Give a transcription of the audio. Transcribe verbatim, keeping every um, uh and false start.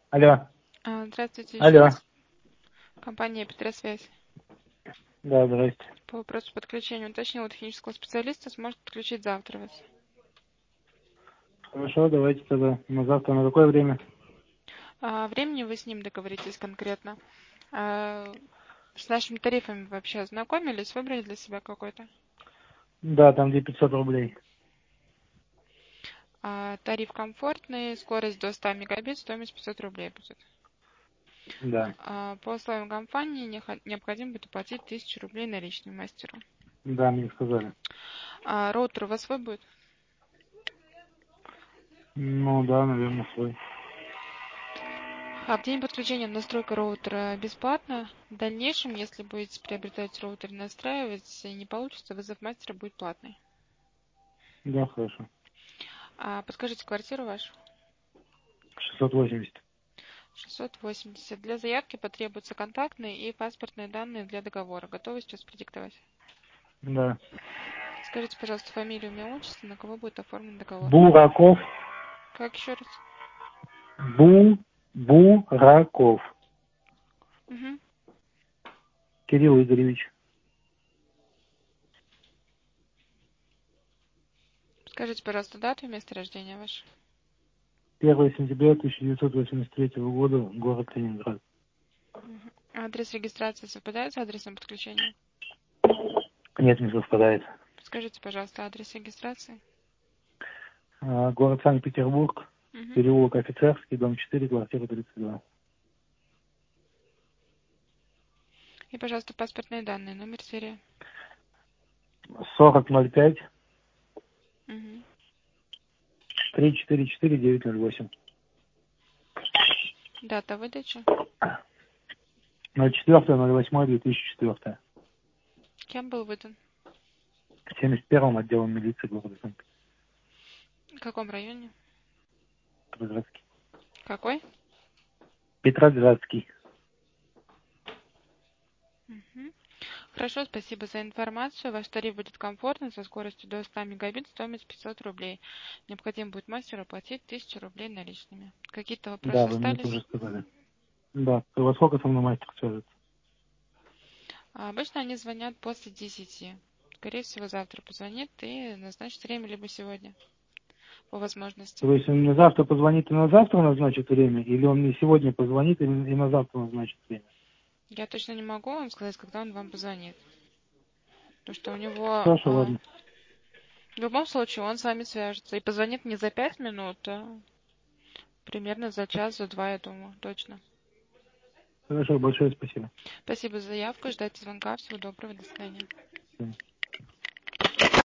Алло. А, Здравствуйте еще Алло. раз. Компания Петросвязь. Да, здрасте. По вопросу подключения уточнила технического специалиста, сможет подключить завтра вас. Хорошо, давайте тогда на завтра на какое время? А, времени вы с ним договоритесь конкретно. А, с нашими тарифами вообще ознакомились, выбрали для себя какой-то? Да, там где пятьсот рублей. А, тариф комфортный, скорость до ста мегабит, стоимость пятьсот рублей будет. Да. А, по условиям компании неха- необходимо будет уплатить тысячу рублей наличными мастеру. Да, мне сказали. А, роутер у вас свой будет? Ну да, наверное, свой. А в день подключения настройка роутера бесплатна. В дальнейшем, если будете приобретать роутер и настраивать, и не получится, вызов мастера будет платный. Да, хорошо. А подскажите квартиру вашу? шестьсот восемьдесят. шестьсот восемьдесят. Для заявки потребуются контактные и паспортные данные для договора. Готовы сейчас продиктовать? Да. Скажите, пожалуйста, фамилию, имя, отчество, на кого будет оформлен договор. Бураков. Как еще раз? Бу. Бураков. Угу. Кирилл Игоревич. Скажите, пожалуйста, дату и место рождения ваше. первое сентября тысяча девятьсот восемьдесят третьего года. Город Ленинград. Угу. Адрес регистрации совпадает с адресом подключения? Нет, не совпадает. Скажите, пожалуйста, адрес регистрации. А, город Санкт-Петербург. Угу. Переулок Офицерский, дом четыре, квартира тридцать два. И, пожалуйста, паспортные данные, номер серии. сорок ноль пять. Угу. три четыре четыре девять ноль восемь. Дата выдачи. ноль четыре ноль восемь две тысячи четыре. Кем был выдан? семьдесят первым отделом милиции города В каком районе? Петроградский. Какой? Петроградский. Угу. Хорошо, спасибо за информацию. Ваш тариф будет комфортный, со скоростью до ста мегабит, стоимость пятьсот рублей. Необходимо будет мастеру оплатить тысячу рублей наличными. Какие-то Да, вопросы вы мне тоже остались? сказали. Да. Во сколько со мной мастер свяжется? А обычно они звонят после десяти. Скорее всего, завтра позвонит и назначит время, либо сегодня, по возможности. То есть он мне завтра позвонит и на завтра назначит время, или он мне сегодня позвонит и и на завтра назначит время? Я точно не могу вам сказать, когда он вам позвонит. Потому что у него... Хорошо, а, ладно. в любом случае, он с вами свяжется и позвонит не за пять минут, а примерно за час, за два, я думаю, точно. Хорошо, большое спасибо. Спасибо за заявку, ждайте звонка, всего доброго, до свидания. Всё.